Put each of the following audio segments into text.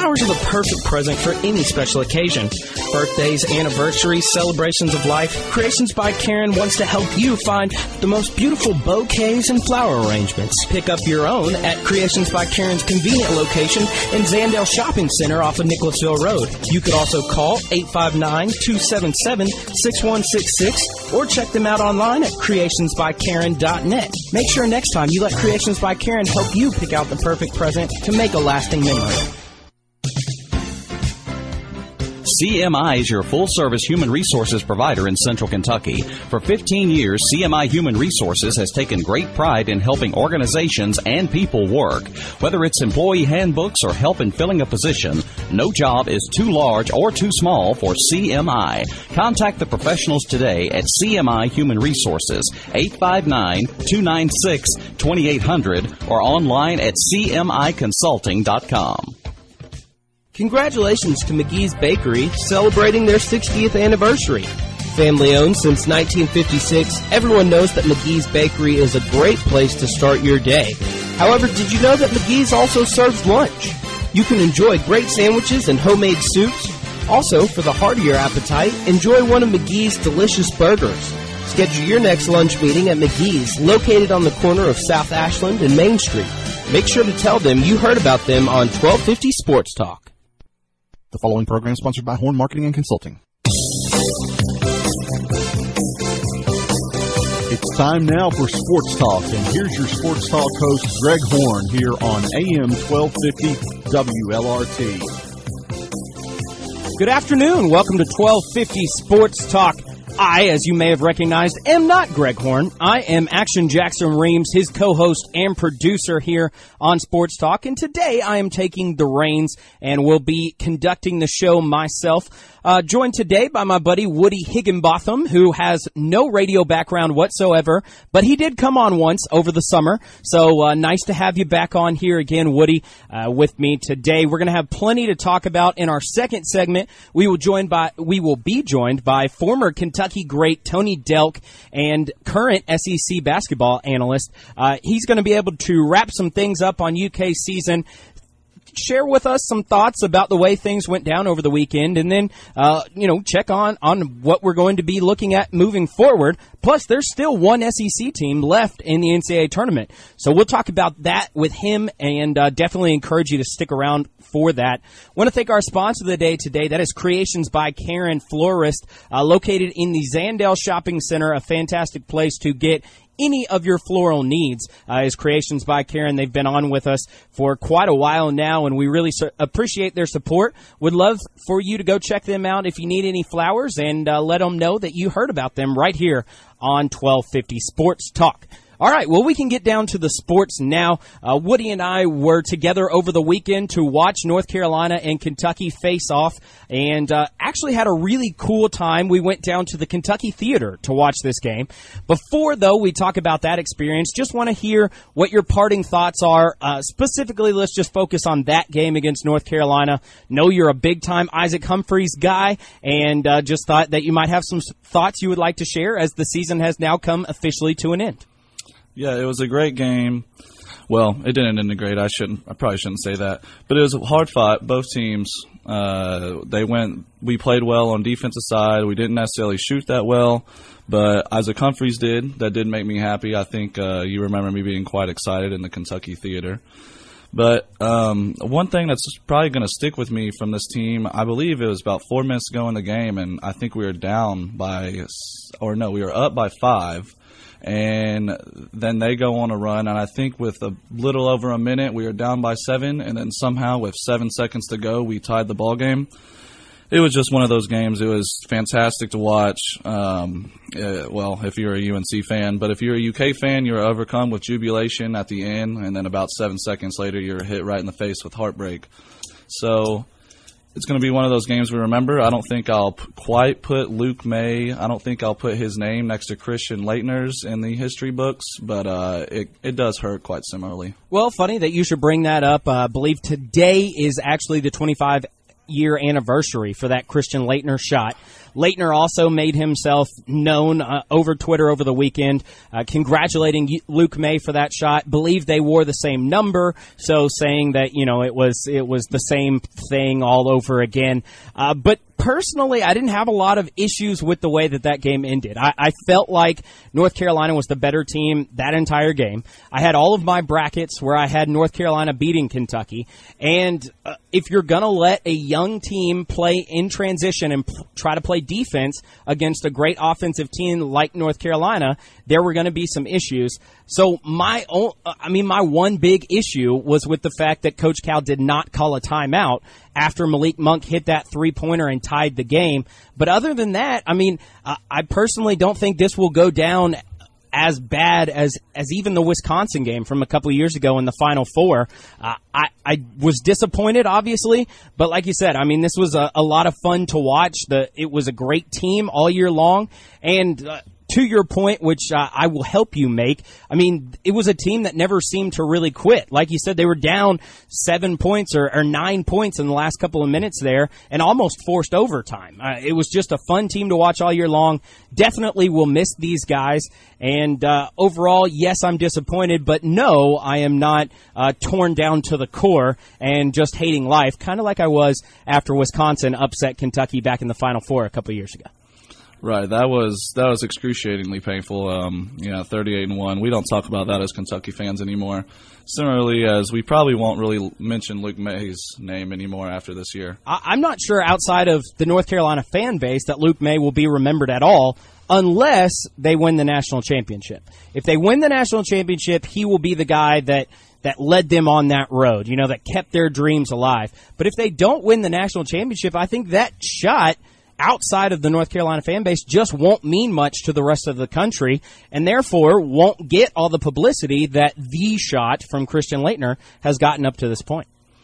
Flowers are the perfect present for any special occasion. Birthdays, anniversaries, celebrations of life, Creations by Karen wants to help you find the most beautiful bouquets and flower arrangements. Pick up your own at Creations by Karen's convenient location in Zandale Shopping Center off of Nicholasville Road. You could also call 859-277-6166 or check them out online at creationsbykaren.net. Make sure next time you let Creations by Karen help you pick out the perfect present to make a lasting memory. CMI is your full-service human resources provider in Central Kentucky. For 15 years, CMI Human Resources has taken great pride in helping organizations and people work. Whether it's employee handbooks or help in filling a position, no job is too large or too small for CMI. Contact the professionals today at CMI Human Resources, 859-296-2800 or online at cmiconsulting.com. Congratulations to McGee's Bakery, celebrating their 60th anniversary. Family owned since 1956, everyone knows that McGee's Bakery is a great place to start your day. However, did you know that McGee's also serves lunch? You can enjoy great sandwiches and homemade soups. Also, for the heart of your appetite, enjoy one of McGee's delicious burgers. Schedule your next lunch meeting at McGee's, located on the corner of South Ashland and Main Street. Make sure to tell them you heard about them on 1250 Sports Talk. The following program is sponsored by Horn Marketing and Consulting. It's time now for Sports Talk, and here's your Sports Talk host, Greg Horn, here on AM 1250 WLRT. Good afternoon. Welcome to 1250 Sports Talk. I, as you may have recognized, am not Greg Horn. I am Action Jackson Reams, his co-host and producer here on Sports Talk. And today I am taking the reins and will be conducting the show myself. Joined today by my buddy Woody Higginbotham, who has no radio background whatsoever, but he did come on once over the summer. So nice to have you back on here again, Woody, with me today. We're going to have plenty to talk about in our second segment. We will be joined by former Kentucky great Tony Delk and current SEC basketball analyst. He's going to be able to wrap some things up on UK season, share with us some thoughts about the way things went down over the weekend, and then, check on what we're going to be looking at moving forward. Plus, there's still one SEC team left in the NCAA tournament. So we'll talk about that with him, and definitely encourage you to stick around for that. I want to thank our sponsor of the day today. That is Creations by Karen Florist, located in the Zandale Shopping Center, a fantastic place to get any of your floral needs. Is Creations by Karen. They've been on with us for quite a while now, and we really appreciate their support. Would love for you to go check them out if you need any flowers, and let them know that you heard about them right here on 1250 Sports Talk. All right, well, we can get down to the sports now. Woody and I were together over the weekend to watch North Carolina and Kentucky face off, and actually had a really cool time. We went down to the Kentucky Theater to watch this game. Before, though, we talk about that experience, just want to hear what your parting thoughts are. Specifically, let's just focus on that game against North Carolina. Know you're a big-time Isaac Humphries guy, and just thought that you might have some thoughts you would like to share as the season has now come officially to an end. Yeah, it was a great game. Well, it didn't end great. I probably shouldn't say that. But it was hard fought. Both teams, we played well on defensive side. We didn't necessarily shoot that well, but Isaac Humphries did. That did make me happy. I think you remember me being quite excited in the Kentucky Theater. But one thing that's probably going to stick with me from this team, I believe it was about 4 minutes to go in the game, and I think we were we were up by 5. And then they go on a run, and I think with a little over a minute, we were down by 7, and then somehow with 7 seconds to go, we tied the ball game. It was just one of those games. It was fantastic to watch. If you're a UNC fan, but if you're a UK fan, you're overcome with jubilation at the end, and then about 7 seconds later, you're hit right in the face with heartbreak. So it's going to be one of those games we remember. I don't think I'll quite put Luke May. I don't think I'll put his name next to Christian Laettner's in the history books, but it does hurt quite similarly. Well, funny that you should bring that up. I believe today is actually the 25 year anniversary for that Christian Laettner shot. Laettner also made himself known over Twitter over the weekend, congratulating Luke May for that shot. Believe they wore the same number, so saying that, you know, it was the same thing all over again. But personally, I didn't have a lot of issues with the way that game ended. I felt like North Carolina was the better team that entire game. I had all of my brackets where I had North Carolina beating Kentucky. And if you're going to let a young team play in transition and try to play defense against a great offensive team like North Carolina, there were going to be some issues. So my one big issue was with the fact that Coach Cal did not call a timeout after Malik Monk hit that three-pointer and tied the game. But other than that, I personally don't think this will go down as bad as even the Wisconsin game from a couple of years ago in the Final Four. I was disappointed, obviously, but like you said, this was a lot of fun to watch. It was a great team all year long, and to your point, which I will help you make, it was a team that never seemed to really quit. Like you said, they were down 7 points or 9 points in the last couple of minutes there and almost forced overtime. It was just a fun team to watch all year long. Definitely will miss these guys. And overall, yes, I'm disappointed, but no, I am not torn down to the core and just hating life, kind of like I was after Wisconsin upset Kentucky back in the Final Four a couple of years ago. Right, that was excruciatingly painful. 38-1. We don't talk about that as Kentucky fans anymore. Similarly, as we probably won't really mention Luke May's name anymore after this year. I'm not sure outside of the North Carolina fan base that Luke May will be remembered at all unless they win the national championship. If they win the national championship, he will be the guy that led them on that road, that kept their dreams alive. But if they don't win the national championship, I think that shot outside of the North Carolina fan base just won't mean much to the rest of the country, and therefore won't get all the publicity that the shot from Christian Laettner has gotten up to this point.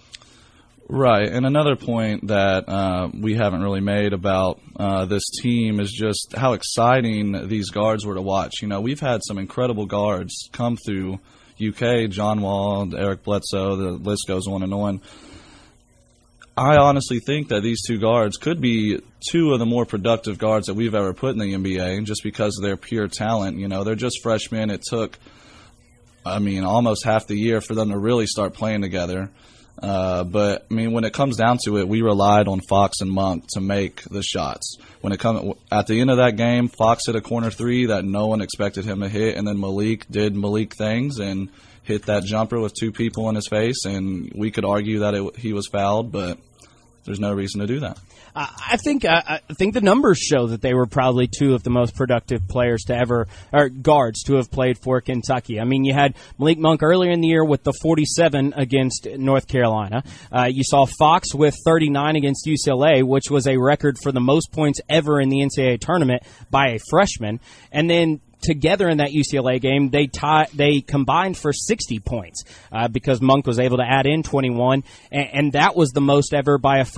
Right, and another point that we haven't really made about this team is just how exciting these guards were to watch. We've had some incredible guards come through UK, John Wall, Eric Bledsoe, the list goes on and on. I honestly think that these two guards could be two of the more productive guards that we've ever put in the NBA just because of their pure talent. They're just freshmen. It took, almost half the year for them to really start playing together. But when it comes down to it, we relied on Fox and Monk to make the shots. At the end of that game, Fox hit a corner three that no one expected him to hit, and then Malik did Malik things and hit that jumper with two people in his face, and we could argue that he was fouled, but there's no reason to do that. I think the numbers show that they were probably two of the most productive players guards to have played for Kentucky. You had Malik Monk earlier in the year with the 47 against North Carolina. You saw Fox with 39 against UCLA, which was a record for the most points ever in the NCAA tournament by a freshman. And then together in that UCLA game, they combined for 60 points because Monk was able to add in 21, and that was the most ever by a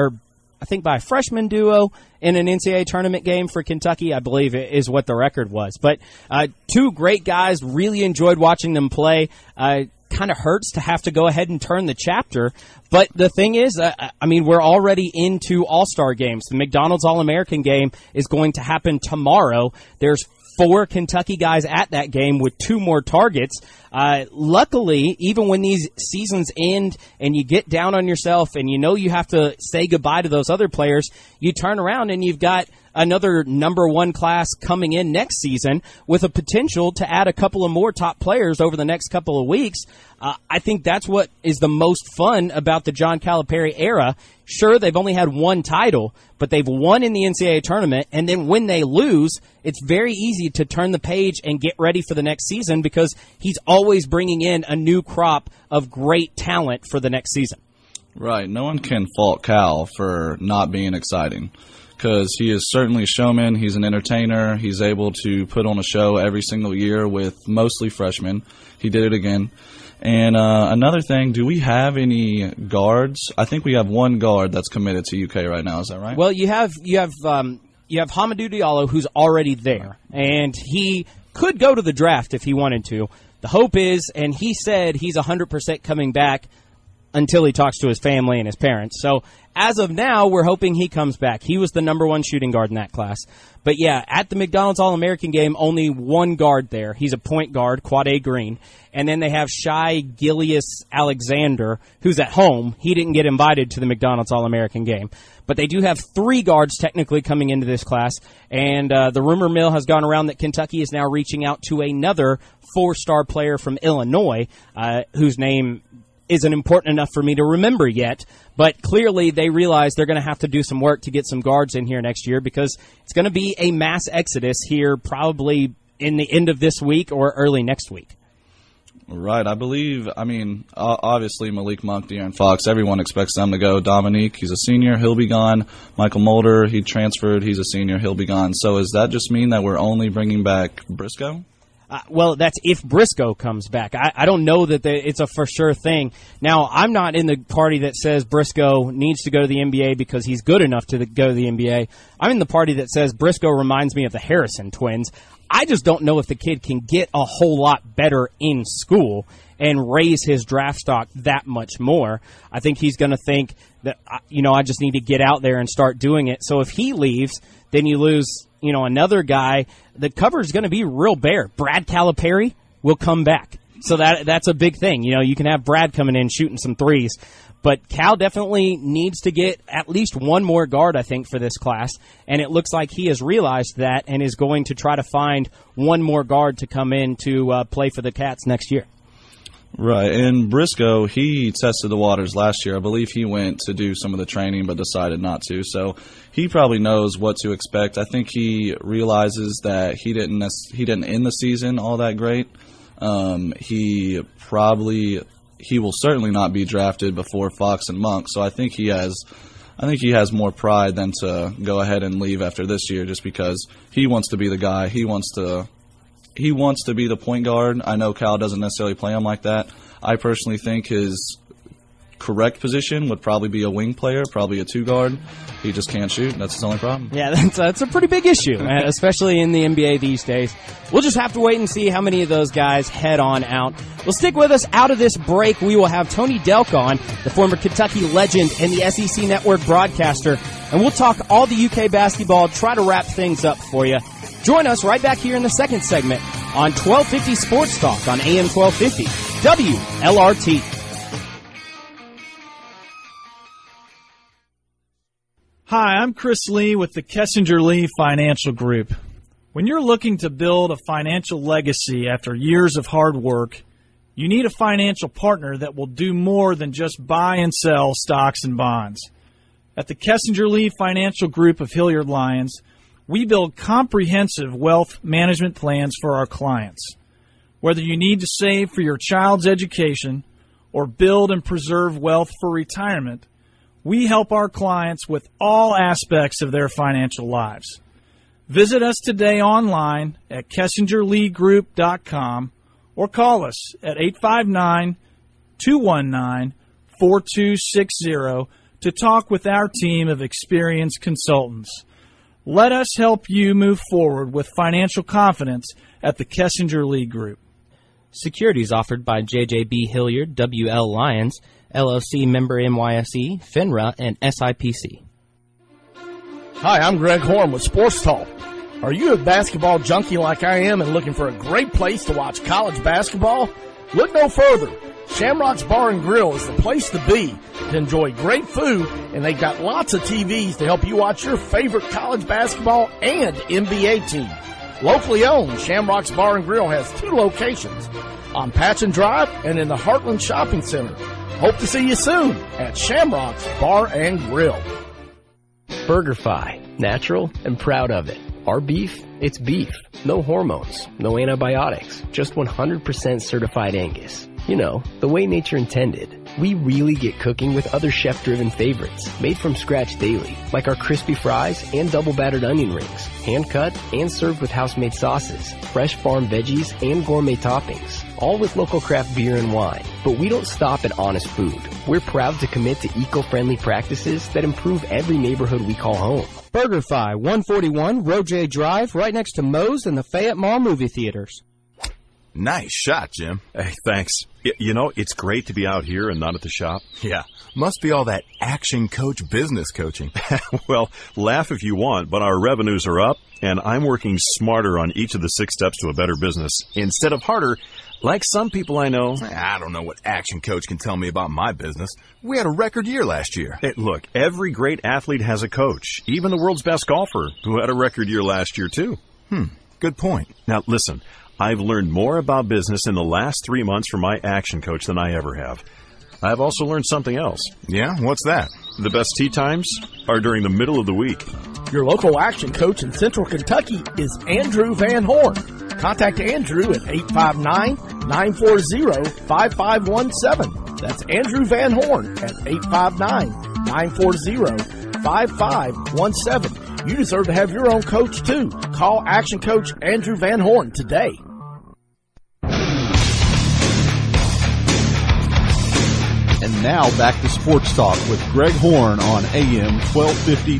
freshman duo in an NCAA tournament game for Kentucky, I believe is what the record was. But two great guys, really enjoyed watching them play. Kind of hurts to have to go ahead and turn the chapter. But the thing is, we're already into All-Star games. The McDonald's All-American game is going to happen tomorrow. There's 4 Kentucky guys at that game with 2 more targets. Luckily, even when these seasons end and you get down on yourself and you have to say goodbye to those other players, you turn around and you've got another number 1 class coming in next season with a potential to add a couple of more top players over the next couple of weeks. I think that's what is the most fun about the John Calipari era. Sure, they've only had 1 title, but they've won in the NCAA tournament, and then when they lose, it's very easy to turn the page and get ready for the next season because he's always bringing in a new crop of great talent for the next season. Right. No one can fault Cal for not being exciting because he is certainly a showman. He's an entertainer. He's able to put on a show every single year with mostly freshmen. He did it again. And another thing, do we have any guards? I think we have 1 guard that's committed to UK right now. Is that right? Well, you have Hamidou Diallo, who's already there, and he could go to the draft if he wanted to. The hope is, and he said he's 100% coming back. until he talks to his family and his parents. So as of now, we're hoping he comes back. He was the number one shooting guard in that class. But yeah, at the McDonald's All-American game, only one guard there. He's a point guard, Quade Green. And then they have Shai Gilgeous-Alexander, who's at home. He didn't get invited to the McDonald's All-American game. But they do have 3 guards technically coming into this class. And the rumor mill has gone around that Kentucky is now reaching out to another 4-star player from Illinois, whose name isn't important enough for me to remember yet, but clearly they realize they're going to have to do some work to get some guards in here next year, because it's going to be a mass exodus here probably in the end of this week or early next week. Right. Obviously Malik Monk, De'Aaron Fox, everyone expects them to go. Dominique, he's a senior, he'll be gone. Michael Mulder, he transferred, he's a senior, he'll be gone. So does that just mean that we're only bringing back Briscoe? Well, that's if Briscoe comes back. I don't know that it's a for sure thing. Now, I'm not in the party that says Briscoe needs to go to the NBA because he's good enough to go to the NBA. I'm in the party that says Briscoe reminds me of the Harrison twins. I just don't know if the kid can get a whole lot better in school and raise his draft stock that much more. I think he's going to think that, I just need to get out there and start doing it. So if he leaves, then you lose another guy. The cover is going to be real bare. Brad Calipari will come back. So that's a big thing. You can have Brad coming in shooting some threes. But Cal definitely needs to get at least one more guard, I think, for this class. And it looks like he has realized that and is going to try to find one more guard to come in to play for the Cats next year. Right, and Briscoe, he tested the waters last year. I believe he went to do some of the training but decided not to. So he probably knows what to expect. I think he realizes that he didn't end the season all that great. He will certainly not be drafted before Fox and Monk. So I think he has more pride than to go ahead and leave after this year, just because he wants to be the guy. He wants to be the point guard. I know Cal doesn't necessarily play him like that. I personally think his correct position would probably be a wing player, probably a 2-guard. He just can't shoot. That's his only problem. Yeah, that's a pretty big issue, especially in the NBA these days. We'll just have to wait and see how many of those guys head on out. Well, stick with us. Out of this break, we will have Tony Delk on, the former Kentucky legend and the SEC Network broadcaster, and we'll talk all the UK basketball, try to wrap things up for you. Join us right back here in the second segment on 1250 Sports Talk on AM 1250 WLRT. Hi, I'm Chris Lee with the Kessinger Lee Financial Group. When you're looking to build a financial legacy after years of hard work, you need a financial partner that will do more than just buy and sell stocks and bonds. At the Kessinger Lee Financial Group of Hilliard Lyons, we build comprehensive wealth management plans for our clients. Whether you need to save for your child's education or build and preserve wealth for retirement, we help our clients with all aspects of their financial lives. Visit us today online at KessingerLeeGroup.com or call us at 859-219-4260 to talk with our team of experienced consultants. Let us help you move forward with financial confidence at the Kessinger Lee Group. Securities offered by JJB Hilliard, WL Lyons, LLC member NYSE, FINRA, and SIPC. Hi, I'm Greg Horn with Sports Talk. Are you a basketball junkie like I am and looking for a great place to watch college basketball? Look no further. Shamrock's Bar and Grill is the place to be to enjoy great food, and they've got lots of TVs to help you watch your favorite college basketball and NBA team. Locally owned, Shamrock's Bar and Grill has 2 locations, on Patchen Drive and in the Heartland Shopping Center. Hope to see you soon at Shamrock's Bar and Grill. BurgerFi, natural and proud of it. Our beef, it's beef. No hormones, no antibiotics, just 100% certified Angus. You know, the way nature intended. We really get cooking with other chef-driven favorites, made from scratch daily, like our crispy fries and double-battered onion rings, hand-cut and served with house-made sauces, fresh farm veggies and gourmet toppings, all with local craft beer and wine. But we don't stop at honest food. We're proud to commit to eco-friendly practices that improve every neighborhood we call home. BurgerFi, 141 Roe J Drive, right next to Moe's and the Fayette Mall movie theaters. Nice shot, Jim. Hey, thanks. You know, it's great to be out here and not at the shop. Yeah, must be all that Action Coach business coaching. Well, laugh if you want, but our revenues are up, and I'm working smarter on each of the 6 steps to a better business instead of harder, like some people I know. I don't know what Action Coach can tell me about my business. We had a record year last year. Hey, look, every great athlete has a coach, even the world's best golfer, who had a record year last year, too. Good point. Now, listen, I've learned more about business in the last 3 months from my Action Coach than I ever have. I've also learned something else. Yeah? What's that? The best tee times are during the middle of the week. Your local Action Coach in Central Kentucky is Andrew Van Horn. Contact Andrew at 859-940-5517. That's Andrew Van Horn at 859-940-5517. You deserve to have your own coach, too. Call Action Coach Andrew Van Horn today. And now back to Sports Talk with Greg Horn on AM 1250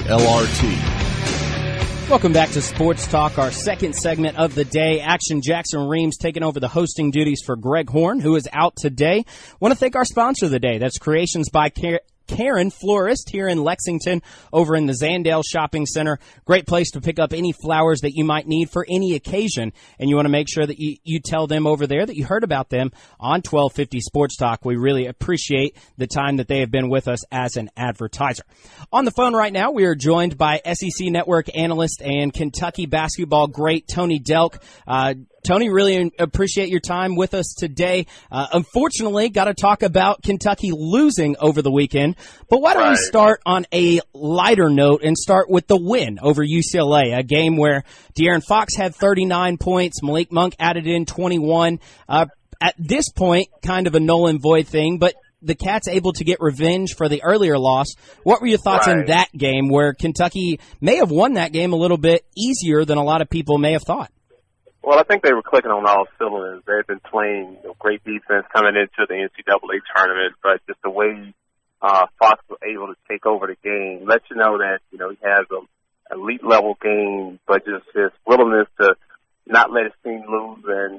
WLRT. Welcome back to Sports Talk, our second segment of the day. Action Jackson Reams taking over the hosting duties for Greg Horn, who is out today. Want to thank our sponsor of the day. That's Creations by Karen Florist here in Lexington over in the Zandale Shopping Center. Great place to pick up any flowers that you might need for any occasion. And you want to make sure that you tell them over there that you heard about them on 1250 Sports Talk. We really appreciate the time that they have been with us as an advertiser. On the phone right now, we are joined by SEC Network analyst and Kentucky basketball great Tony Delk. Tony, really appreciate your time with us today. Unfortunately, got to talk about Kentucky losing over the weekend. But why don't we start on a lighter note and start with the win over UCLA, a game where De'Aaron Fox had 39 points, Malik Monk added in 21. At this point, kind of a null and void thing, but the Cats able to get revenge for the earlier loss. What were your thoughts in that game where Kentucky may have won that game a little bit easier than a lot of people may have thought? Well, I think they were clicking on all cylinders. They had been playing great defense coming into the NCAA tournament, but just the way Fox was able to take over the game lets you know that, he has an elite-level game, but just his willingness to not let his team lose. And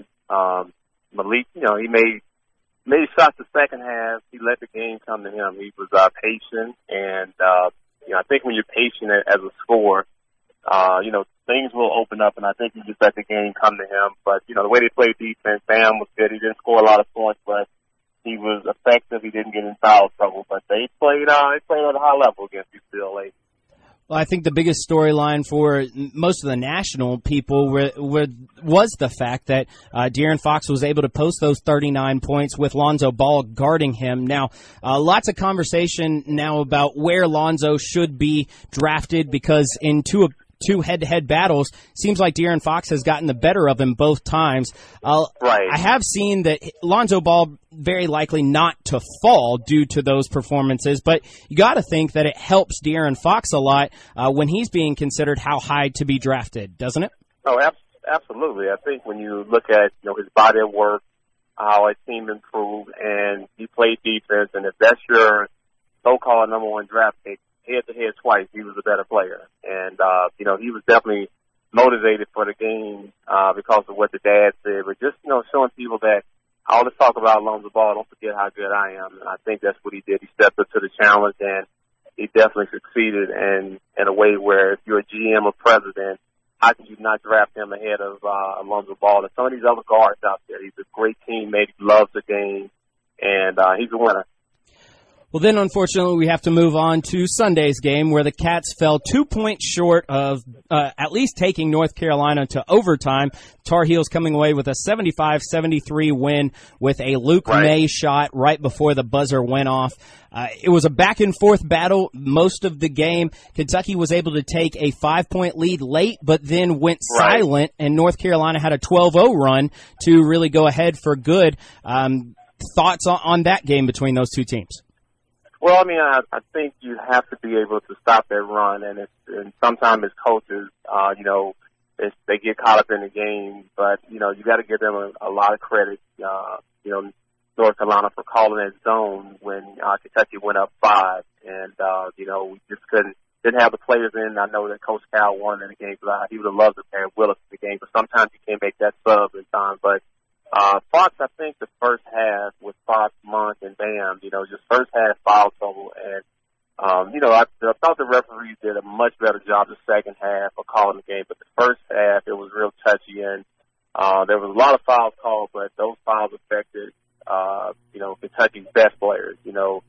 Malik, he made shots the second half. He let the game come to him. He was patient, and, I think when you're patient as a scorer, things will open up, and I think he just let the game come to him. But, the way they played defense, Bam was good. He didn't score a lot of points, but he was effective. He didn't get in foul trouble. But they played at a high level against UCLA. Well, I think the biggest storyline for most of the national people was the fact that De'Aaron Fox was able to post those 39 points with Lonzo Ball guarding him. Now, lots of conversation now about where Lonzo should be drafted because in two head-to-head battles, seems like De'Aaron Fox has gotten the better of him both times. I have seen that Lonzo Ball very likely not to fall due to those performances, but you got to think that it helps De'Aaron Fox a lot when he's being considered how high to be drafted, doesn't it? Oh, absolutely. I think when you look at his body of work, how his team improved, and he played defense, and if that's your so-called number one draft pick, head-to-head twice, he was a better player. And, he was definitely motivated for the game because of what the dad said. But just, showing people that all this talk about Lonzo Ball, don't forget how good I am. And I think that's what he did. He stepped up to the challenge, and he definitely succeeded in a way where if you're a GM or president, how can you not draft him ahead of Lonzo Ball? And some of these other guards out there, he's a great teammate. He loves the game, and he's a winner. Well, then, unfortunately, we have to move on to Sunday's game where the Cats fell 2 points short of at least taking North Carolina to overtime. Tar Heels coming away with a 75-73 win with a Luke May shot right before the buzzer went off. It was a back-and-forth battle most of the game. Kentucky was able to take a 5-point lead late, but then went silent, and North Carolina had a 12-0 run to really go ahead for good. Thoughts on that game between those two teams? Well, I think you have to be able to stop that run, and sometimes as coaches, they get caught up in the game, but, you got to give them a lot of credit, North Carolina for calling that zone when Kentucky went up 5, and, we just didn't have the players in. I know that Coach Cal won in the game, but he would have loved to have Willis in the game, but sometimes you can't make that sub in time, but Fox, I think the first half with Fox, Monk, and Bam, just first half foul trouble. And, I thought the referees did a much better job the second half of calling the game. But the first half, it was real touchy. And there was a lot of fouls called, but those fouls affected, Kentucky's best players.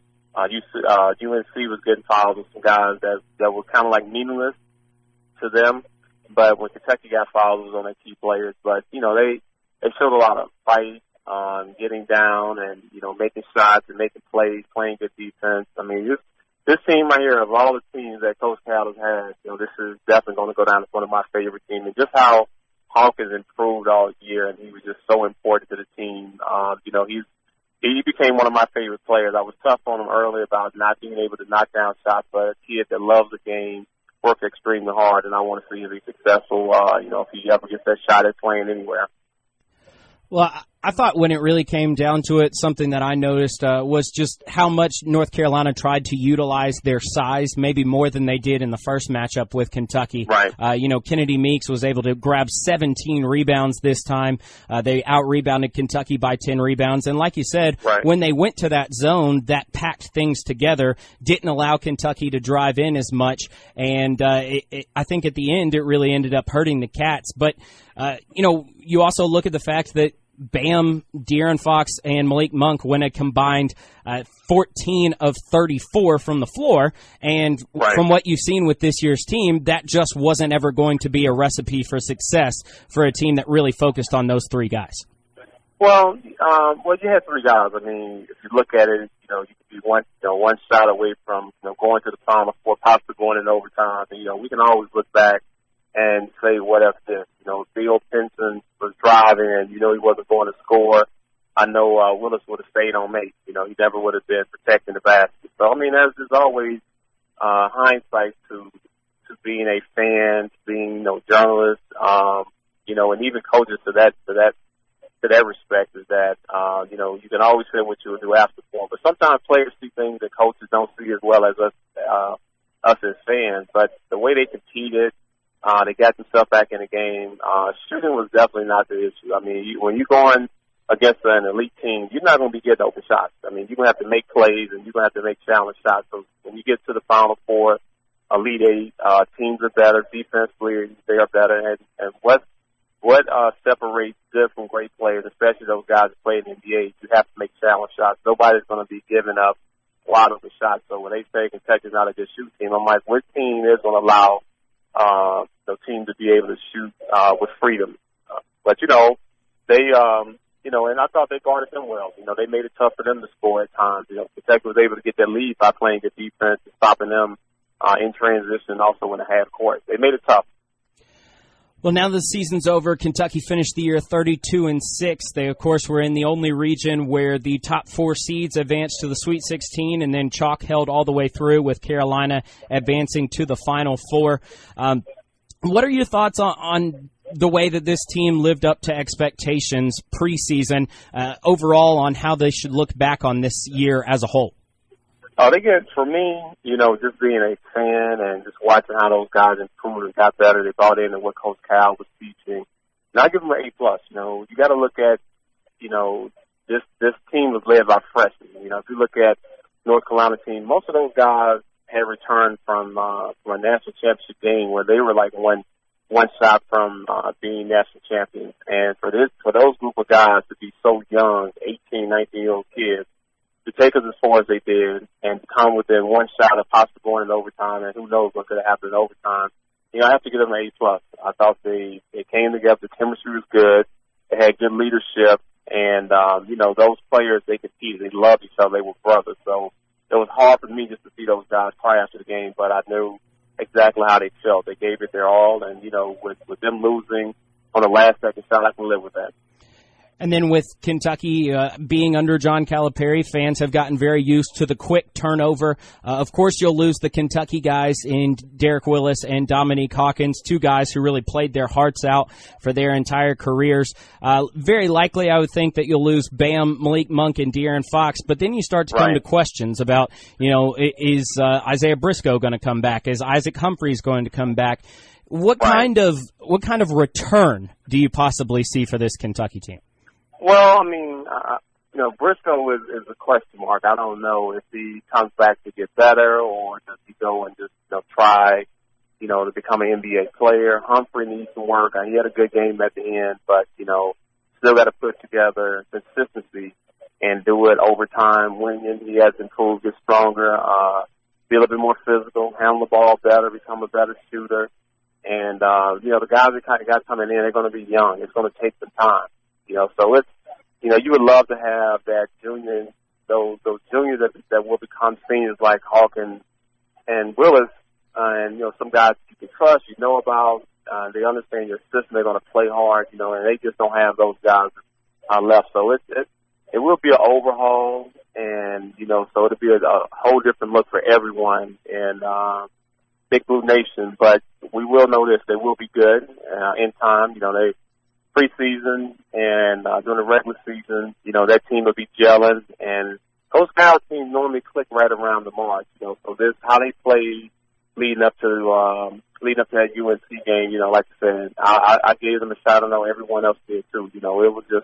UNC was getting fouls with some guys that were kind of like meaningless to them. But when Kentucky got fouls, it was on their key players. But, they showed a lot of fight, getting down and, making shots and making plays, playing good defense. I mean, this team right here, of all the teams that Coach Cal has had, this is definitely going to go down as one of my favorite teams. And just how Hawk has improved all year, and he was just so important to the team. He became one of my favorite players. I was tough on him earlier about not being able to knock down shots, but a kid that loves the game, works extremely hard, and I want to see him be successful, if he ever gets that shot at playing anywhere. Well, I thought when it really came down to it, something that I noticed was just how much North Carolina tried to utilize their size, maybe more than they did in the first matchup with Kentucky. Right. Kennedy Meeks was able to grab 17 rebounds this time. They out-rebounded Kentucky by 10 rebounds. And like you said, right, when they went to that zone, that packed things together, didn't allow Kentucky to drive in as much. And I think at the end, it really ended up hurting the Cats. But, you also look at the fact that Bam, De'Aaron Fox, and Malik Monk went a combined 14 of 34 from the floor. And right, from what you've seen with this year's team, that just wasn't ever going to be a recipe for success for a team that really focused on those three guys. Well, you had three guys. I mean, if you look at it, you could be one shot away from, going to the Final Four, possibly going in overtime. And, we can always look back and say, what if this? Theo Pinson was driving and, he wasn't going to score. I know Willis would have stayed on Mate. He never would have been protecting the basket. So, I mean, there's always hindsight to being a fan, to being, journalist, and even coaches to that respect is that, you can always say what you would do after the form. But sometimes players see things that coaches don't see as well as us as fans. But the way they competed, they got themselves back in the game. Shooting was definitely not the issue. I mean, when you're going against an elite team, you're not going to be getting open shots. I mean, you're going to have to make plays and you're going to have to make challenge shots. So when you get to the Final Four, Elite Eight, teams are better. Defensively, they are better. And what separates good from great players, especially those guys that play in the NBA, you have to make challenge shots. Nobody's going to be giving up a lot of the shots. So when they say Kentucky's not a good shoot team, I'm like, which team is going to allow the team to be able to shoot with freedom? But they and I thought they guarded them well. They made it tough for them to score at times. Kentucky was able to get their lead by playing good defense and stopping them in transition, also in the half court. They made it tough. Well, now the season's over. Kentucky finished the year 32-6. They, of course, were in the only region where the top four seeds advanced to the Sweet 16, and then chalk held all the way through with Carolina advancing to the Final Four. What are your thoughts on the way that this team lived up to expectations preseason, overall on how they should look back on this year as a whole? For me, just being a fan and just watching how those guys improved and got better, they bought into what Coach Cal was teaching. And I give them an A+. You got to look at, this team was led by freshmen. If you look at North Carolina team, most of those guys had returned from a national championship game where they were like one shot from being national champions. And for those group of guys to be so young, 18, 19-year-old kids, to take us as far as they did and to come within one shot of possibly going in overtime, and who knows what could have happened in overtime, I have to give them an A+. I thought they came together. The chemistry was good. They had good leadership. And, those players, they competed. They loved each other. They were brothers. So it was hard for me just to see those guys cry after the game, but I knew exactly how they felt. They gave it their all. And, with them losing on the last second shot, I can live with that. And then with Kentucky being under John Calipari, fans have gotten very used to the quick turnover. Of course, you'll lose the Kentucky guys in Derek Willis and Dominique Hawkins, two guys who really played their hearts out for their entire careers. Very likely, I would think that you'll lose Bam, Malik Monk, and De'Aaron Fox. But then you start to come to questions about, is Isaiah Briscoe going to come back? Is Isaac Humphries going to come back? What kind of return do you possibly see for this Kentucky team? Well, I mean, Briscoe is a question mark. I don't know if he comes back to get better or does he go and just try, to become an NBA player. Humphrey needs some work. He had a good game at the end, but, still got to put together consistency and do it over time. When he has improved, get stronger, be a little bit more physical, handle the ball better, become a better shooter. And, the guys that kind of got coming in, they're going to be young. It's going to take some time, so it's, you would love to have that junior, those juniors that will become seniors like Hawkins and Willis, and, some guys you can trust, about, they understand your system, they're going to play hard, and they just don't have those guys left. So it will be an overhaul, and, so it'll be a whole different look for everyone in Big Blue Nation. But we will know this, they will be good in time. They preseason and during the regular season, that team will be gelling. And those Scout teams normally click right around the March, so this, how they play leading up to that UNC game, like I said, I gave them a shot. I know everyone else did too. It was just,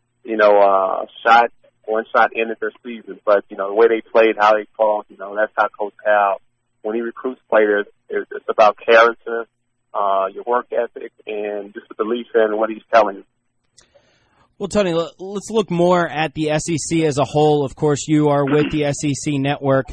one shot ended their season. But, the way they played, how they fought, that's how Coach Cal, when he recruits players, it's about character, your work ethic, and just the belief in what he's telling you. Well, Tony, let's look more at the SEC as a whole. Of course, you are with the SEC Network.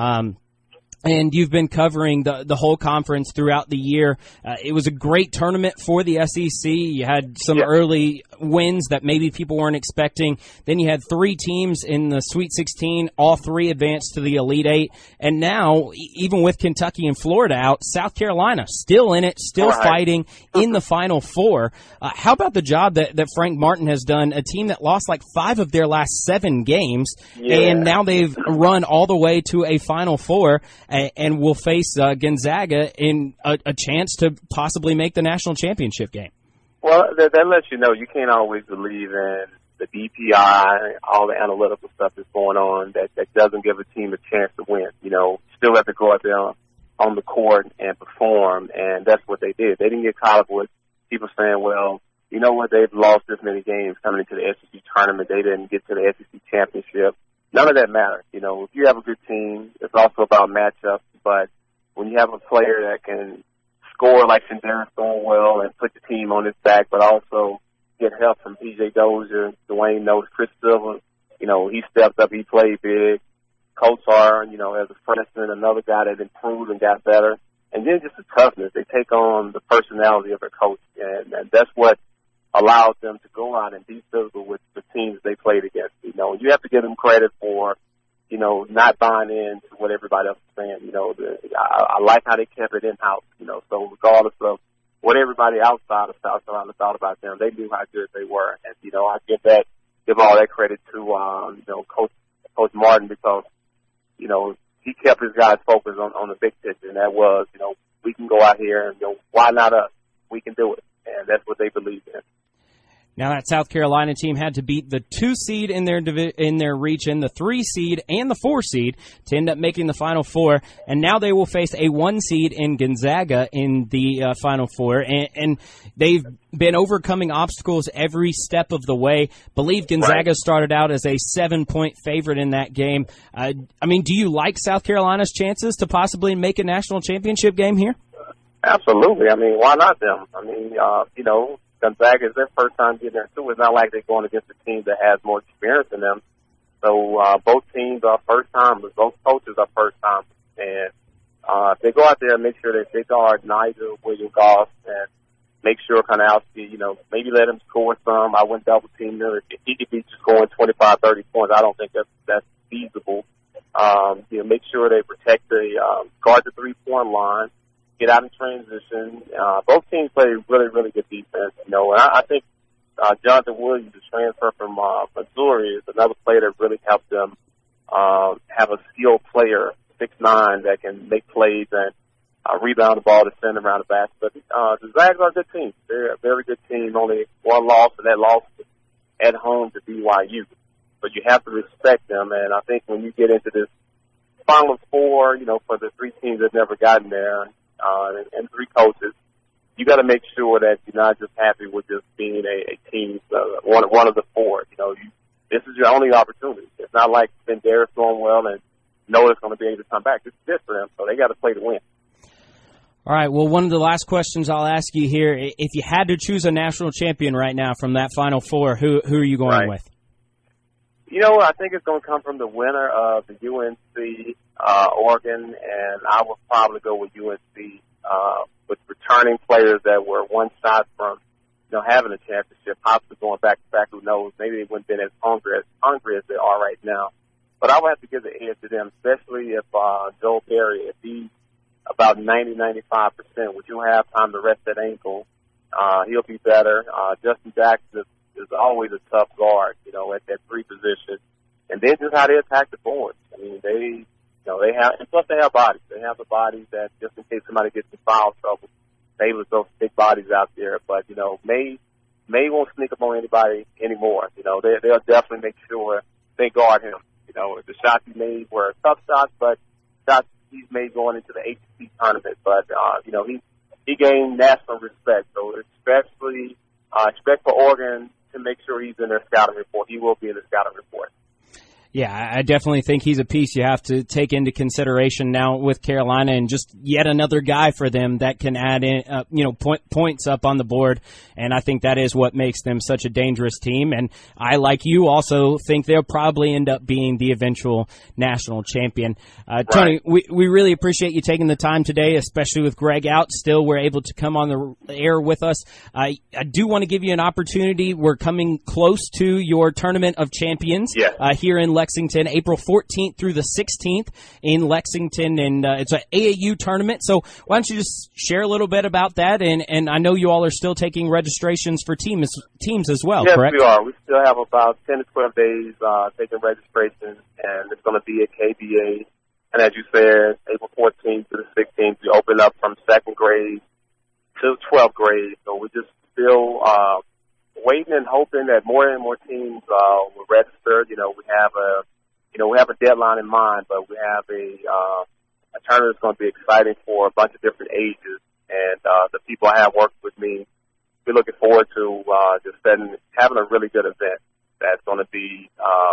And you've been covering the whole conference throughout the year. It was a great tournament for the SEC. You had some early wins that maybe people weren't expecting. Then you had 3 teams in the Sweet 16. All 3 advanced to the Elite 8. And now, even with Kentucky and Florida out, South Carolina still in it, still fighting in the Final Four. How about the job that Frank Martin has done, a team that lost like 5 of their last 7 games, and now they've run all the way to a Final Four, and will face Gonzaga in a chance to possibly make the national championship game? Well, that lets you know you can't always believe in the DPI, all the analytical stuff that's going on that doesn't give a team a chance to win. Still have to go out there on the court and perform, and that's what they did. They didn't get caught up with people saying, well, you know what, they've lost this many games coming into the SEC tournament. They didn't get to the SEC championship. None of that matters. If you have a good team, it's also about matchups. But when you have a player that can score like Shandarius Thornwell and put the team on his back, but also get help from P.J. Dozier, Dwayne Notes, Chris Silver, he stepped up, he played big. Kotsar, as a freshman, another guy that improved and got better. And then just the toughness. They take on the personality of their coach, and that's what allowed them to go out and be physical with the teams they played against. You have to give them credit for, not buying into what everybody else is saying. I like how they kept it in-house, so regardless of what everybody outside of South Carolina thought about them, they knew how good they were. And, I give all that credit to, Coach Martin, because, he kept his guys focused on the big picture, and that was, we can go out here and, why not us? We can do it. And that's what they believed in. Now that South Carolina team had to beat the 2 seed in their region, the 3 seed and the 4 seed to end up making the Final Four, and now they will face a 1 seed in Gonzaga in the Final Four, and they've been overcoming obstacles every step of the way. Believe Gonzaga started out as a 7-point favorite in that game. Do you like South Carolina's chances to possibly make a national championship game here? Absolutely. Why not them? Gonzaga is their first time getting there, too. It's not like they're going against a team that has more experience than them. So both teams are first-timers. Both coaches are first-timers. And if they go out there and make sure that they guard Nigel Williams-Goss and make sure kind of outspeed, maybe let him score some. I wouldn't double-team him. If he could be scoring 25, 30 points, I don't think that's feasible. Make sure they protect guard the three-point line. Get out in transition. Both teams play really, really good defense, and I think Jonathan Williams, the transfer from Missouri, is another player that really helped them have a skilled player, 6'9", that can make plays and rebound the ball, defend around the basket. But the Zags are a good team. They're a very good team. Only one loss, and that loss was at home to BYU. But you have to respect them, and I think when you get into this Final Four, for the 3 teams that never gotten there, and 3 coaches, you got to make sure that you're not just happy with just being a team, one of the four. This is your only opportunity. It's not like Benderis going well and know it's going to be able to come back. It's good for them, so they got to play to win. All right, well, one of the last questions I'll ask you here, if you had to choose a national champion right now from that Final Four, who are you going with? I think it's going to come from the winner of the UNC Oregon, and I would probably go with UNC with returning players that were one shot from having a championship, possibly going back to back. Who knows? Maybe they wouldn't have been as hungry as they are right now. But I would have to give the edge to them, especially if Joel Berry, if he's about 90-95%, which you'll have time to rest that ankle, he'll be better. Justin Jackson is always a tough guard, at that 3 position. And then just how they attack the boards. I mean, they have, and plus they have bodies. They have the bodies that just in case somebody gets in foul trouble, they able to throw big bodies out there. But, May won't sneak up on anybody anymore. They'll definitely make sure they guard him. The shots he made were tough shots, but shots he's made going into the ACC tournament. But, he gained national respect. So especially, expect for Oregon to make sure he's in their scouting report. He will be in the scouting report. Yeah, I definitely think he's a piece you have to take into consideration now with Carolina, and just yet another guy for them that can add in, points up on the board. And I think that is what makes them such a dangerous team. And I, like you, also think they'll probably end up being the eventual national champion. Tony, we really appreciate you taking the time today, especially with Greg out. Still, we're able to come on the air with us. I do want to give you an opportunity. We're coming close to your Tournament of Champions here in Lexington, April 14th through the 16th in Lexington, and it's an AAU tournament. So why don't you just share a little bit about that? And I know you all are still taking registrations for teams as well, correct? Yes, we are. We still have about 10 to 12 days taking registration, and it's going to be at KBA. And as you said, April 14th to the 16th, we open up from 2nd grade to 12th grade. So we're just still waiting and hoping that more and more teams will register. We have a deadline in mind, but we have a tournament that's going to be exciting for a bunch of different ages. And the people I have worked with me, we're looking forward to just having a really good event that's going to be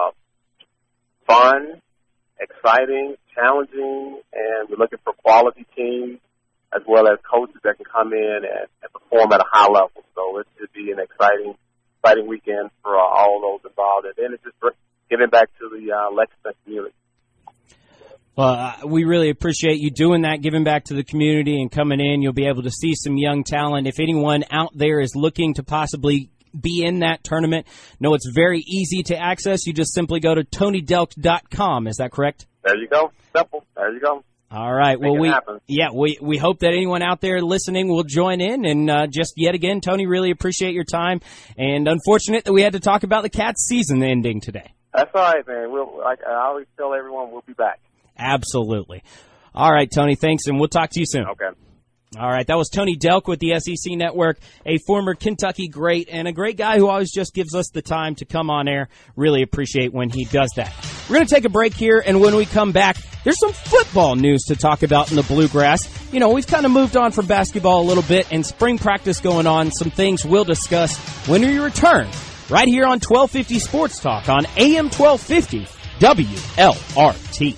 fun, exciting, challenging, and we're looking for quality teams as well as coaches that can come in and perform at a high level. So it should be an exciting weekend for all those involved. And then it's just giving back to the Lexington community. Well, we really appreciate you doing that, giving back to the community and coming in. You'll be able to see some young talent. If anyone out there is looking to possibly be in that tournament, no, it's very easy to access. You just simply go to TonyDelk.com. Is that correct? There you go. Simple. There you go. All right. Well, we hope that anyone out there listening will join in. And just yet again, Tony, really appreciate your time. And unfortunate that we had to talk about the Cats season ending today. That's all right, man. Like I always tell everyone, we'll be back. Absolutely. All right, Tony, thanks, and we'll talk to you soon. Okay. All right, that was Tony Delk with the SEC Network, a former Kentucky great and a great guy who always just gives us the time to come on air. Really appreciate when he does that. We're going to take a break here, and when we come back, there's some football news to talk about in the Bluegrass. We've kind of moved on from basketball a little bit, and spring practice going on, some things we'll discuss when we return right here on 1250 Sports Talk on AM 1250 WLRT.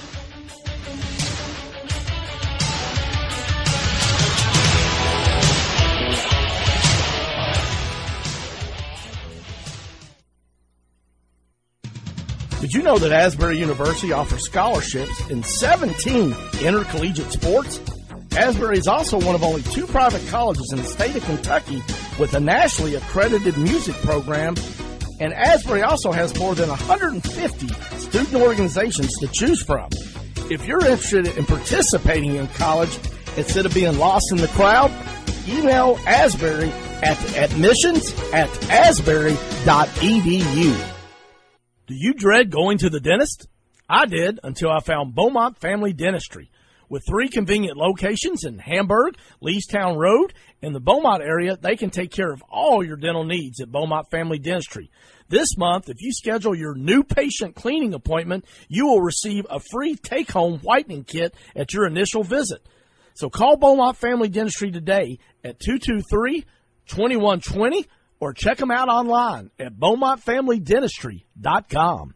Did you know that Asbury University offers scholarships in 17 intercollegiate sports? Asbury is also one of only 2 private colleges in the state of Kentucky with a nationally accredited music program, and Asbury also has more than 150 student organizations to choose from. If you're interested in participating in college instead of being lost in the crowd, email Asbury at admissions@asbury.edu. Do you dread going to the dentist? I did until I found Beaumont Family Dentistry. With 3 convenient locations in Hamburg, Leestown Road, and the Beaumont area, they can take care of all your dental needs at Beaumont Family Dentistry. This month, if you schedule your new patient cleaning appointment, you will receive a free take-home whitening kit at your initial visit. So call Beaumont Family Dentistry today at 223-2120 or check them out online at BeaumontFamilyDentistry.com.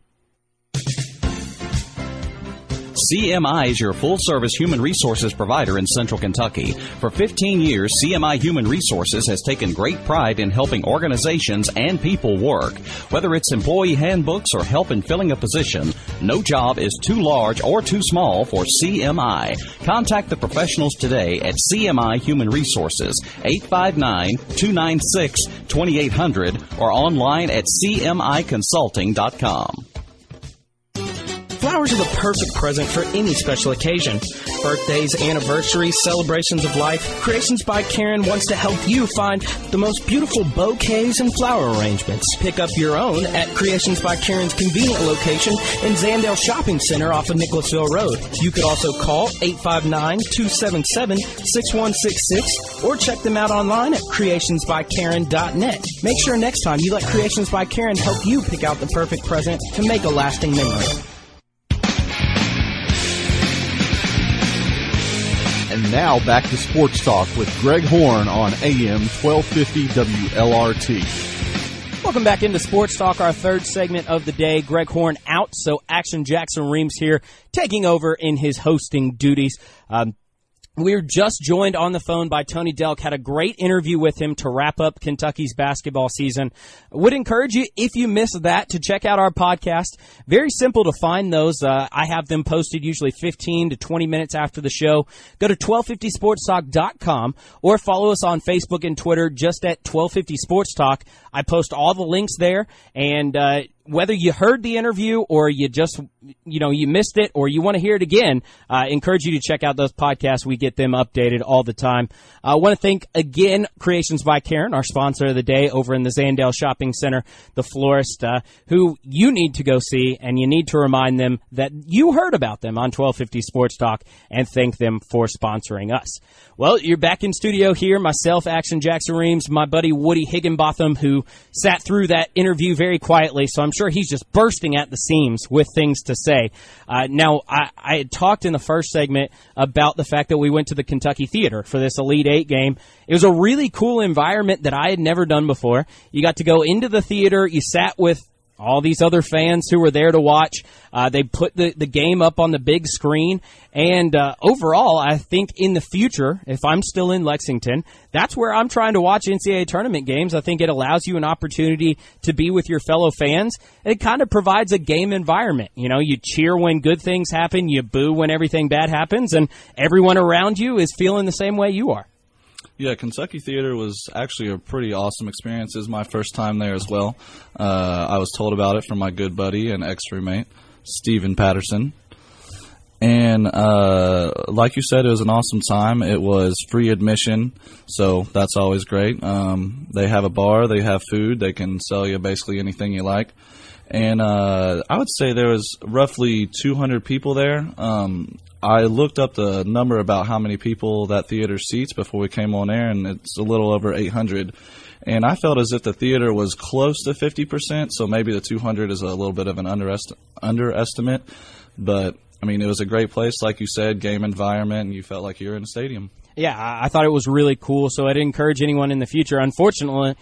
CMI is your full-service human resources provider in Central Kentucky. For 15 years, CMI Human Resources has taken great pride in helping organizations and people work. Whether it's employee handbooks or help in filling a position, no job is too large or too small for CMI. Contact the professionals today at CMI Human Resources, 859-296-2800 or online at cmiconsulting.com. Flowers are the perfect present for any special occasion. Birthdays, anniversaries, celebrations of life. Creations by Karen wants to help you find the most beautiful bouquets and flower arrangements. Pick up your own at Creations by Karen's convenient location in Zandale Shopping Center off of Nicholasville Road. You could also call 859-277-6166 or check them out online at creationsbykaren.net. Make sure next time you let Creations by Karen help you pick out the perfect present to make a lasting memory. And now back to Sports Talk with Greg Horn on AM 1250 WLRT. Welcome back into Sports Talk, our third segment of the day. Greg Horn out, so Action Jackson Reams here, taking over in his hosting duties. We're just joined on the phone by Tony Delk. Had a great interview with him to wrap up Kentucky's basketball season. Would encourage you, if you missed that, to check out our podcast. Very simple to find those. I have them posted usually 15 to 20 minutes after the show. Go to 1250sportstalk.com or follow us on Facebook and Twitter just at 1250 Sports Talk. I post all the links there, and whether you heard the interview or you just, you missed it or you want to hear it again, encourage you to check out those podcasts. We get them updated all the time. I want to thank again Creations by Karen, our sponsor of the day over in the Zandale Shopping Center, the florist, who you need to go see, and you need to remind them that you heard about them on 1250 Sports Talk and thank them for sponsoring us. Well, you're back in studio here, myself, Action Jackson Reams, my buddy Woody Higginbotham, who sat through that interview very quietly, so I'm sure he's just bursting at the seams with things to say. Now, I had talked in the first segment about the fact that we went to the Kentucky Theater for this Elite Eight game. It was a really cool environment that I had never done before. You got to go into the theater, you sat with all these other fans who were there to watch. They put the game up on the big screen. And overall, I think in the future, if I'm still in Lexington, that's where I'm trying to watch NCAA tournament games. I think it allows you an opportunity to be with your fellow fans. It kind of provides a game environment. You cheer when good things happen, you boo when everything bad happens, and everyone around you is feeling the same way you are. Yeah, Kentucky Theater was actually a pretty awesome experience. It was my first time there as well. I was told about it from my good buddy and ex-roommate, Stephen Patterson. And like you said, it was an awesome time. It was free admission, so that's always great. They have a bar, they have food, they can sell you basically anything you like. And I would say there was roughly 200 people there. I looked up the number about how many people that theater seats before we came on air, and it's a little over 800. And I felt as if the theater was close to 50%, so maybe the 200 is a little bit of an underestimate. But, I mean, it was a great place, like you said, game environment, and you felt like you were in a stadium. Yeah, I thought it was really cool, so I'd encourage anyone in the future. Unfortunately,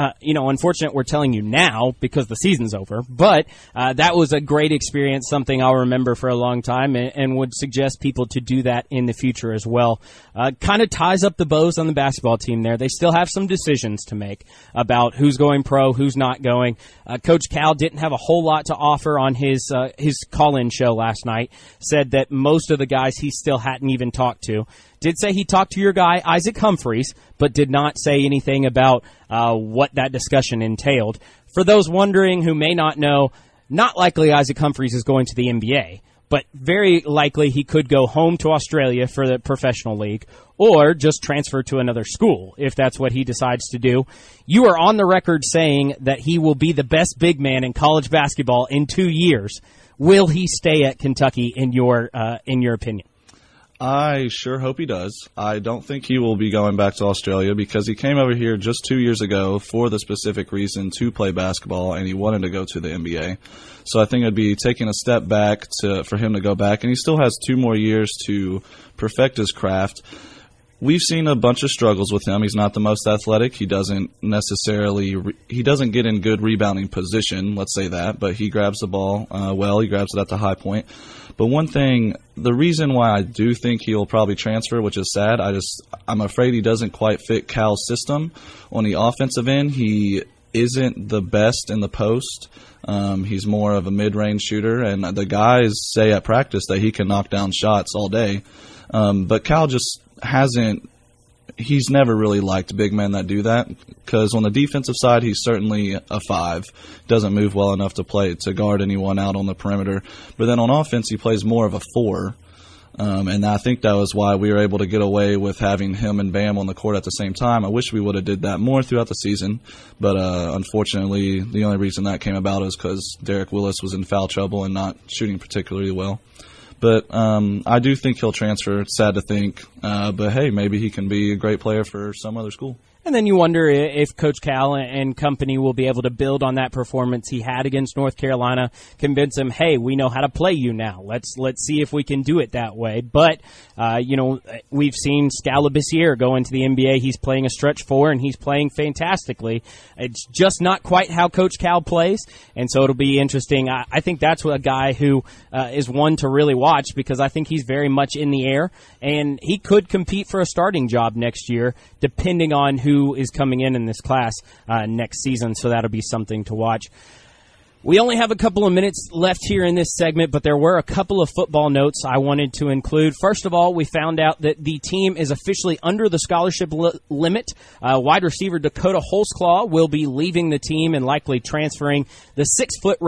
we're telling you now because the season's over, but that was a great experience, something I'll remember for a long time, and would suggest people to do that in the future as well. Kind of ties up the bows on the basketball team there. They still have some decisions to make about who's going pro, who's not going. Coach Cal didn't have a whole lot to offer on his call-in show last night, said that most of the guys he still hadn't even talked to. Did say he talked to your guy, Isaac Humphries, but did not say anything about what that discussion entailed. For those wondering who may not know, not likely Isaac Humphries is going to the NBA, but very likely he could go home to Australia for the professional league or just transfer to another school if that's what he decides to do. You are on the record saying that he will be the best big man in college basketball in 2 years. Will he stay at Kentucky in your opinion? I sure hope he does. I don't think he will be going back to Australia because he came over here just 2 years ago for the specific reason to play basketball, and he wanted to go to the NBA. So I think it'd be taking a step back for him to go back, and he still has 2 more years to perfect his craft. We've seen a bunch of struggles with him. He's not the most athletic. He doesn't get in good rebounding position, let's say that, but he grabs the ball well. He grabs it at the high point. But one thing, the reason why I do think he'll probably transfer, which is sad, I'm afraid he doesn't quite fit Cal's system. On the offensive end, he isn't the best in the post. He's more of a mid-range shooter, and the guys say at practice that he can knock down shots all day. But Cal just he's never really liked big men that do that, because on the defensive side, he's certainly a 5. Doesn't move well enough to guard anyone out on the perimeter. But then on offense, he plays more of a 4. And I think that was why we were able to get away with having him and Bam on the court at the same time. I wish we would have did that more throughout the season, but unfortunately, the only reason that came about is because Derek Willis was in foul trouble and not shooting particularly well. But I do think he'll transfer. It's sad to think. But, hey, maybe he can be a great player for some other school. And then you wonder if Coach Cal and company will be able to build on that performance he had against North Carolina, convince him, hey, we know how to play you now. Let's see if we can do it that way. But, we've seen Scalabissiere go into the NBA. He's playing a stretch 4, and he's playing fantastically. It's just not quite how Coach Cal plays, and so it'll be interesting. I think that's a guy who is one to really watch, because I think he's very much in the air, and he could compete for a starting job next year, depending on who is coming in this class next season, so that'll be something to watch. We only have a couple of minutes left here in this segment, but there were a couple of football notes I wanted to include. First of all, we found out that the team is officially under the scholarship limit. Wide receiver Dakota Holzclaw will be leaving the team and likely transferring. The 6'7"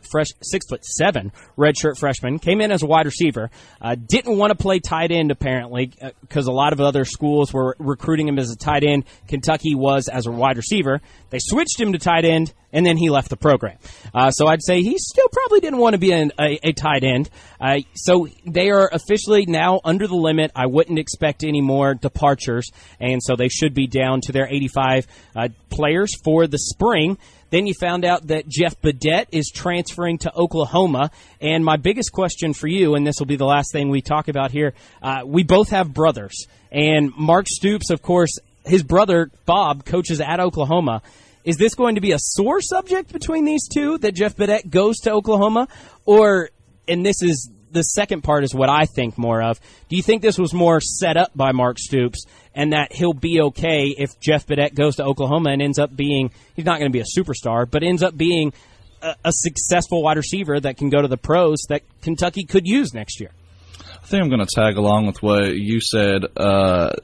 redshirt freshman came in as a wide receiver. Didn't want to play tight end, apparently, because a lot of other schools were recruiting him as a tight end. Kentucky was as a wide receiver. They switched him to tight end, and then he left the program. So I'd say he still probably didn't want to be a tight end. So they are officially now under the limit. I wouldn't expect any more departures, and so they should be down to their 85 players for the spring. Then you found out that Jeff Badette is transferring to Oklahoma. And my biggest question for you, and this will be the last thing we talk about here, we both have brothers. And Mark Stoops, of course, his brother Bob coaches at Oklahoma. Is this going to be a sore subject between these two, that Jeff Badette goes to Oklahoma? Or, and this is the second part is what I think more of, do you think this was more set up by Mark Stoops and that he'll be okay if Jeff Badette goes to Oklahoma and ends up being, he's not going to be a superstar, but ends up being a successful wide receiver that can go to the pros that Kentucky could use next year? I think I'm going to tag along with what you said. I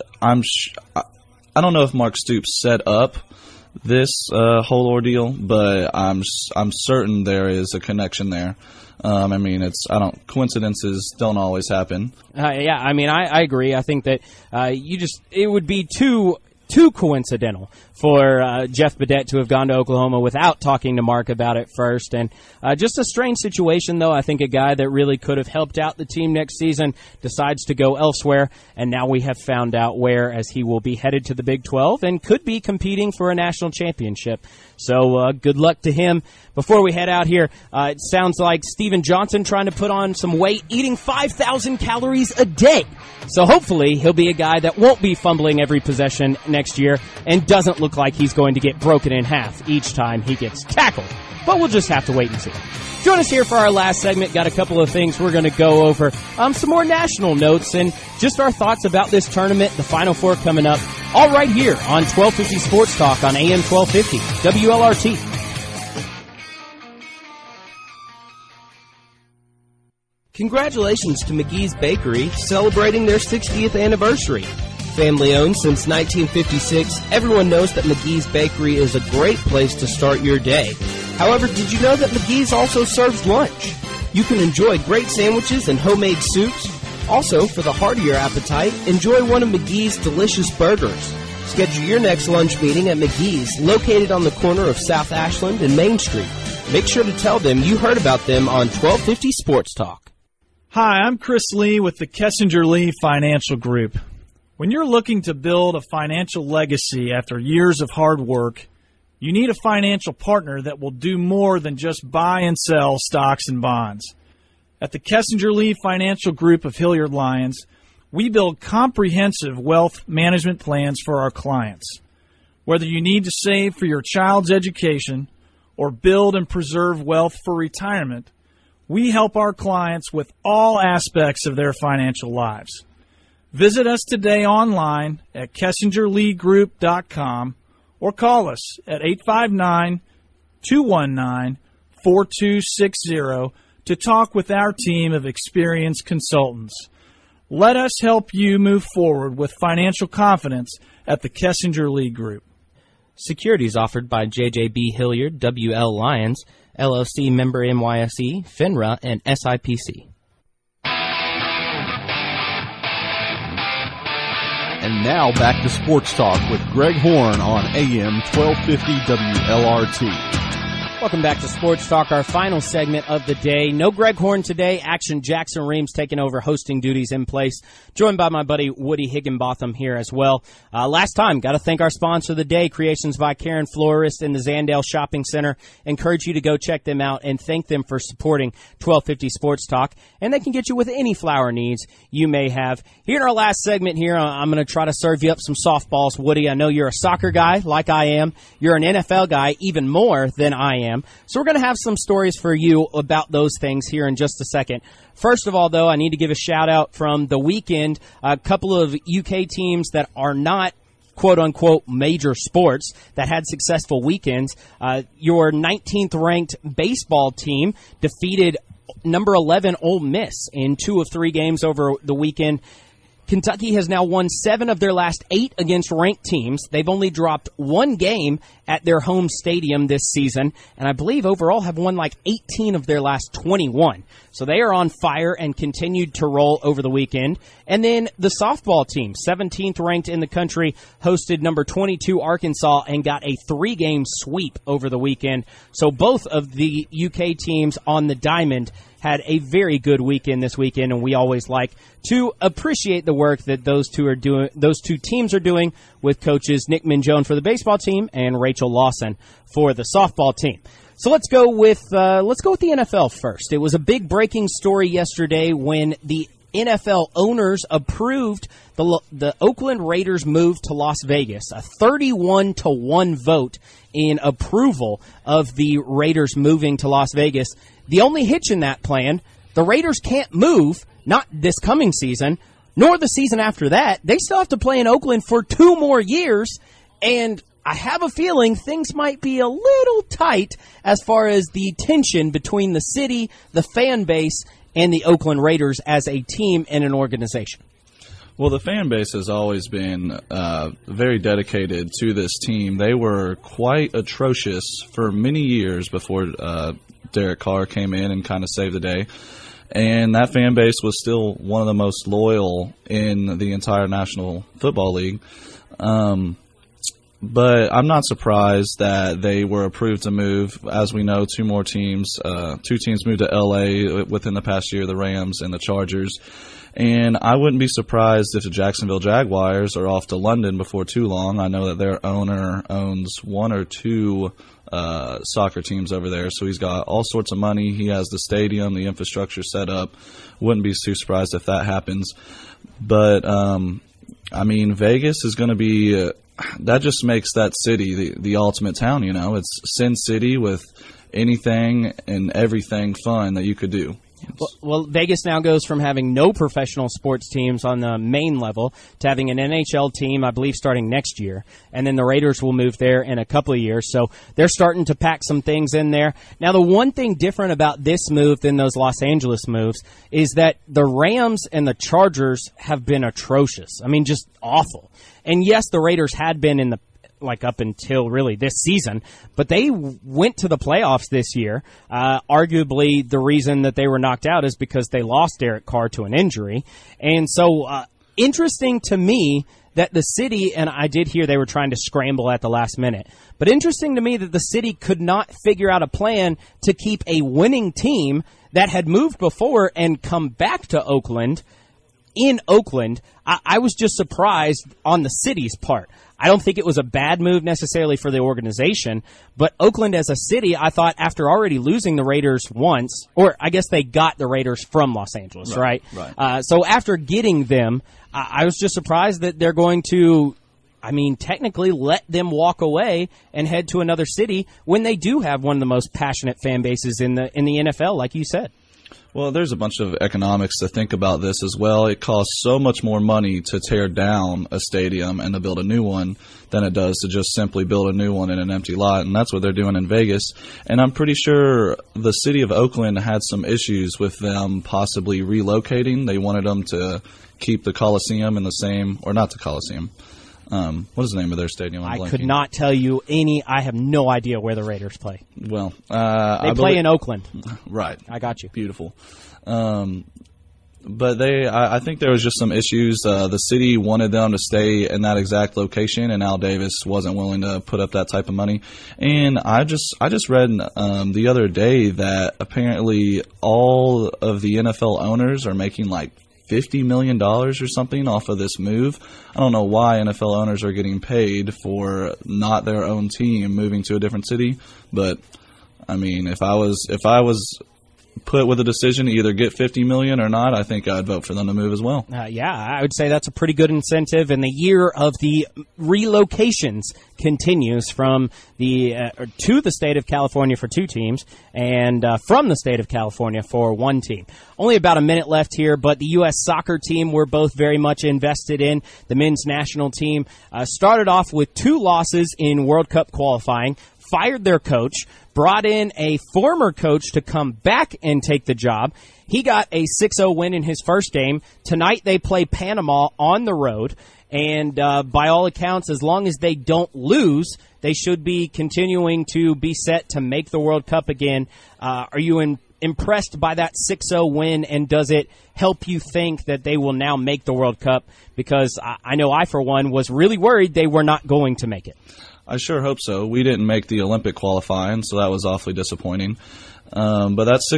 don't know if Mark Stoops set up this whole ordeal, but I'm certain there is a connection there. Coincidences don't always happen. I agree. I think that it would be too coincidental for Jeff Badette to have gone to Oklahoma without talking to Mark about it first. And just a strange situation, though. I think a guy that really could have helped out the team next season decides to go elsewhere, and now we have found out where, as he will be headed to the Big 12 and could be competing for a national championship. So good luck to him. Before we head out here, it sounds like Steven Johnson trying to put on some weight, eating 5,000 calories a day. So hopefully he'll be a guy that won't be fumbling every possession next year and doesn't look like he's going to get broken in half each time he gets tackled. But we'll just have to wait and see. Join us here for our last segment. Got a couple of things we're going to go over. Some more national notes and just our thoughts about this tournament, the Final Four coming up, all right here on 1250 Sports Talk on AM 1250 WLRT. Congratulations to McGee's Bakery, celebrating their 60th anniversary. Family owned since 1956, everyone knows that McGee's Bakery is a great place to start your day. However, did you know that McGee's also serves lunch? You can enjoy great sandwiches and homemade soups. Also, for the heart of your appetite, enjoy one of McGee's delicious burgers. Schedule your next lunch meeting at McGee's, located on the corner of South Ashland and Main Street. Make sure to tell them you heard about them on 1250 Sports Talk. Hi, I'm Chris Lee with the Kessinger Lee Financial Group. When you're looking to build a financial legacy after years of hard work, you need a financial partner that will do more than just buy and sell stocks and bonds. At the Kessinger Lee Financial Group of Hilliard Lyons, we build comprehensive wealth management plans for our clients. Whether you need to save for your child's education or build and preserve wealth for retirement, we help our clients with all aspects of their financial lives. Visit us today online at KessingerLeeGroup.com or call us at 859-219-4260 to talk with our team of experienced consultants. Let us help you move forward with financial confidence at the Kessinger Lee Group. Securities offered by JJB Hilliard, WL Lyons, LLC member NYSE, FINRA, and SIPC. And now back to Sports Talk with Greg Horn on AM 1250 WLRT. Welcome back to Sports Talk, our final segment of the day. No Greg Horn today. Action Jackson Reams taking over hosting duties in place. Joined by my buddy Woody Higginbotham here as well. Last time, got to thank our sponsor of the day, Creations by Karen Florist in the Zandale Shopping Center. Encourage you to go check them out and thank them for supporting 1250 Sports Talk. And they can get you with any flower needs you may have. Here in our last segment here, I'm going to try to serve you up some softballs, Woody. I know you're a soccer guy like I am. You're an NFL guy even more than I am. So we're going to have some stories for you about those things here in just a second. First of all, though, I need to give a shout-out from the weekend. A couple of UK teams that are not quote-unquote major sports that had successful weekends. Your 19th ranked baseball team defeated number 11 Ole Miss in 2 of 3 games over the weekend. Kentucky has now won 7 of their last 8 against ranked teams. They've only dropped 1 game at their home stadium this season, and I believe overall have won like 18 of their last 21. So they are on fire and continued to roll over the weekend. And then the softball team, 17th ranked in the country, hosted number 22 Arkansas and got a 3-game sweep over the weekend. So both of the UK teams on the diamond had a very good weekend this weekend, and we always like to appreciate the work that those two teams are doing with coaches Nick Minjone for the baseball team and Rachel Lawson for the softball team. So let's go with the NFL first. It was a big breaking story yesterday when the NFL owners approved the Oakland Raiders move to Las Vegas, a 31-1 vote in approval of the Raiders moving to Las Vegas. The only hitch in that plan, the Raiders can't move, not this coming season, nor the season after that. They still have to play in Oakland for 2 more years, and I have a feeling things might be a little tight as far as the tension between the city, the fan base, and the Oakland Raiders as a team and an organization. Well, the fan base has always been very dedicated to this team. They were quite atrocious for many years before Derek Carr came in and kind of saved the day. And that fan base was still one of the most loyal in the entire National Football League. But I'm not surprised that they were approved to move. As we know, 2 teams moved to L.A. within the past year, the Rams and the Chargers. And I wouldn't be surprised if the Jacksonville Jaguars are off to London before too long. I know that their owner owns 1 or 2 soccer teams over there, so he's got all sorts of money. He has the stadium, the infrastructure set up. Wouldn't be too surprised if that happens. But, Vegas is going to be that just makes that city the ultimate town, you know. It's Sin City with anything and everything fun that you could do. Well, Vegas now goes from having no professional sports teams on the main level to having an NHL team, I believe, starting next year. And then the Raiders will move there in a couple of years. So they're starting to pack some things in there. Now, the one thing different about this move than those Los Angeles moves is that the Rams and the Chargers have been atrocious. I mean, just awful. And yes, the Raiders had been in the up until really this season, but they went to the playoffs this year. Arguably, the reason that they were knocked out is because they lost Derek Carr to an injury. And so, interesting to me that the city, and I did hear they were trying to scramble at the last minute, but interesting to me that the city could not figure out a plan to keep a winning team that had moved before and come back to Oakland. In Oakland, I was just surprised on the city's part. I don't think it was a bad move necessarily for the organization, but Oakland as a city, I thought after already losing the Raiders once, or I guess they got the Raiders from Los Angeles, right? So after getting them, I was just surprised that they're going to, technically let them walk away and head to another city when they do have one of the most passionate fan bases in the NFL, like you said. Well, there's a bunch of economics to think about this as well. It costs so much more money to tear down a stadium and to build a new one than it does to just simply build a new one in an empty lot, and that's what they're doing in Vegas. And I'm pretty sure the city of Oakland had some issues with them possibly relocating. They wanted them to keep the Coliseum in the same, or not the Coliseum. What is the name of their stadium? I could not tell you any. I have no idea where the Raiders play. Well, they play in Oakland. Right. I got you. Beautiful. But I think there was just some issues. The city wanted them to stay in that exact location, and Al Davis wasn't willing to put up that type of money. And I just read the other day that apparently all of the NFL owners are making like $50 million or something off of this move. I don't know why NFL owners are getting paid for not their own team moving to a different city, but if I was put with a decision to either get $50 million or not, I think I'd vote for them to move as well. I would say that's a pretty good incentive, and the year of the relocations continues from to the state of California for 2 teams, and from the state of California for 1 team. Only about a minute left here, but the U.S. soccer team we're both very much invested in. The men's national team started off with 2 losses in World Cup qualifying, fired their coach, brought in a former coach to come back and take the job. He got a 6-0 win in his first game. Tonight they play Panama on the road, and by all accounts, as long as they don't lose, they should be continuing to be set to make the World Cup again. Are you impressed by that 6-0 win, and does it help you think that they will now make the World Cup? Because I know I, for one, was really worried they were not going to make it. I sure hope so. We didn't make the Olympic qualifying, so that was awfully disappointing. But that's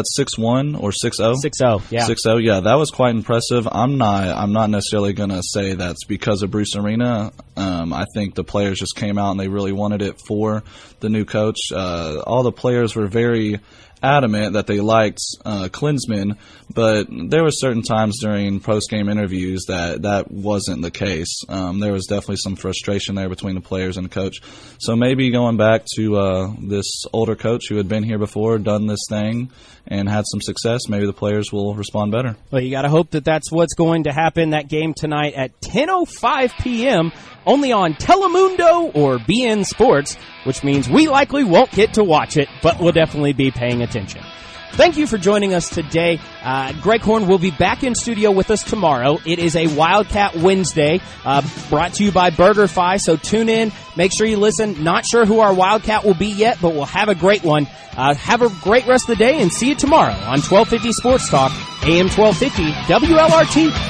6-1 or 6-0? 6-0, yeah. 6-0, yeah. That was quite impressive. I'm not necessarily going to say that's because of Bruce Arena. I think the players just came out and they really wanted it for the new coach. All the players were very adamant that they liked Klinsmann, but there were certain times during post-game interviews that wasn't the case. There was definitely some frustration there between the players and the coach. So maybe going back to this older coach who had been here before, done this thing, and had some success, maybe the players will respond better. Well, you got to hope that that's what's going to happen. That game tonight at 10:05 p.m., only on Telemundo or BN Sports, which means we likely won't get to watch it, but we'll definitely be paying attention. Thank you for joining us today. Greg Horn will be back in studio with us tomorrow. It is a Wildcat Wednesday, brought to you by BurgerFi, so tune in. Make sure you listen. Not sure who our Wildcat will be yet, but we'll have a great one. Have a great rest of the day, and see you tomorrow on 1250 Sports Talk, AM 1250, WLRT.